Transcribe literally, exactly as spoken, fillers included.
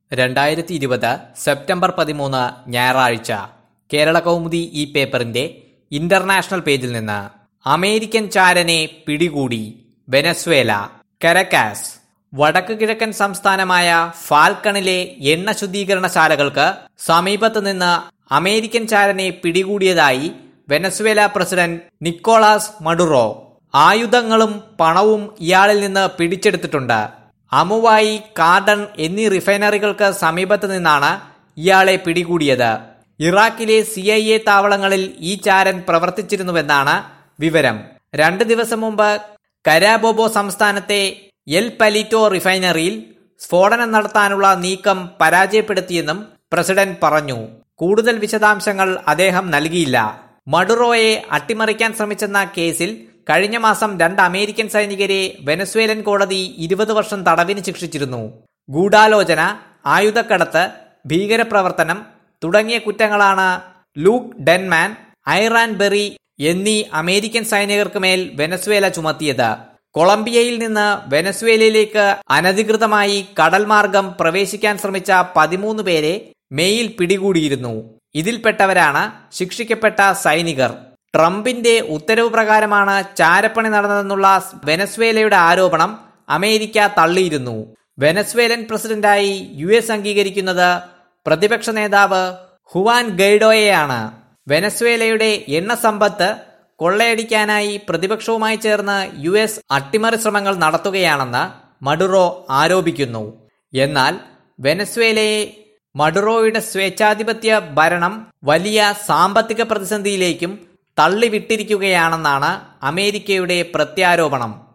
രണ്ടായിരത്തി ഇരുപത് സെപ്റ്റംബർ പതിമൂന്ന് ഞായറാഴ്ച കേരള കൗമുദി ഈ പേപ്പറിന്റെ ഇന്റർനാഷണൽ പേജിൽ നിന്ന് അമേരിക്കൻ ചാരനെ പിടികൂടി. Venezuela Caracas. വടക്ക് കിഴക്കൻ സംസ്ഥാനമായ ഫാൽക്കണിലെ എണ്ണ ശുദ്ധീകരണശാലകൾക്ക് സമീപത്ത് നിന്ന് അമേരിക്കൻ ചാരനെ പിടികൂടിയതായി വെനസ്വേല പ്രസിഡന്റ് നിക്കോളാസ് മഡുറോ. ആയുധങ്ങളും പണവും ഇയാളിൽ നിന്ന് പിടിച്ചെടുത്തിട്ടുണ്ട്. അമുവായി, കാർഡൺ എന്നീ റിഫൈനറികൾക്ക് സമീപത്ത് നിന്നാണ് ഇയാളെ പിടികൂടിയത്. ഇറാഖിലെ സി ഐ എ താവളങ്ങളിൽ ഈ ചാരൻ പ്രവർത്തിച്ചിരുന്നുവെന്നാണ് വിവരം. രണ്ട് ദിവസം മുമ്പ് കരാബോബോ സംസ്ഥാനത്തെ എൽ പലിറ്റോ റിഫൈനറിയിൽ സ്ഫോടനം നടത്താനുള്ള നീക്കം പരാജയപ്പെടുത്തിയെന്നും പ്രസിഡന്റ് പറഞ്ഞു. കൂടുതൽ വിശദാംശങ്ങൾ അദ്ദേഹം നൽകിയില്ല. മഡുറോയെ അട്ടിമറിക്കാൻ ശ്രമിച്ചെന്ന കേസിൽ കഴിഞ്ഞ മാസം രണ്ട് അമേരിക്കൻ സൈനികരെ വെനസ്വേലൻ കോടതി ഇരുപത് വർഷം തടവിന് ശിക്ഷിച്ചിരുന്നു. ഗൂഢാലോചന, ആയുധക്കടത്ത്, ഭീകരപ്രവർത്തനം തുടങ്ങിയ കുറ്റങ്ങളാണ് ലൂക്ക് ഡെൻമാൻ, ഐറാൻ ബെറി എന്നീ അമേരിക്കൻ സൈനികർക്ക് മേൽ വെനസ്വേല ചുമത്തിയത്. കൊളംബിയയിൽ നിന്ന് വെനസ്വേലയിലേക്ക് അനധികൃതമായി കടൽ മാർഗം പ്രവേശിക്കാൻ ശ്രമിച്ച പതിമൂന്ന് പേരെ മേയിൽ പിടികൂടിയിരുന്നു. ഇതിൽപ്പെട്ടവരാണ് ശിക്ഷിക്കപ്പെട്ട സൈനികർ. ട്രംപിന്റെ ഉത്തരവ് പ്രകാരമാണ് ചാരപ്പണി നടന്നതെന്നുള്ള വെനസ്വേലയുടെ ആരോപണം അമേരിക്ക തള്ളിയിരുന്നു. വെനസ്വേലൻ പ്രസിഡന്റായി യു എസ് അംഗീകരിക്കുന്നത് പ്രതിപക്ഷ നേതാവ് ഹുവാൻ ഗൈഡോയെയാണ്. വെനസ്വേലയുടെ എണ്ണ സമ്പത്ത് കൊള്ളയടിക്കാനായി പ്രതിപക്ഷവുമായി ചേർന്ന് യു എസ് അട്ടിമറി ശ്രമങ്ങൾ നടത്തുകയാണെന്ന് മഡുറോ ആരോപിക്കുന്നു. എന്നാൽ വെനസ്വേലയെ മഡുറോയുടെ സ്വേച്ഛാധിപത്യ ഭരണം വലിയ സാമ്പത്തിക പ്രതിസന്ധിയിലേക്കും തള്ളിവിട്ടിരിക്കുകയാണെന്നാണ് അമേരിക്കയുടെ പ്രത്യാരോപണം.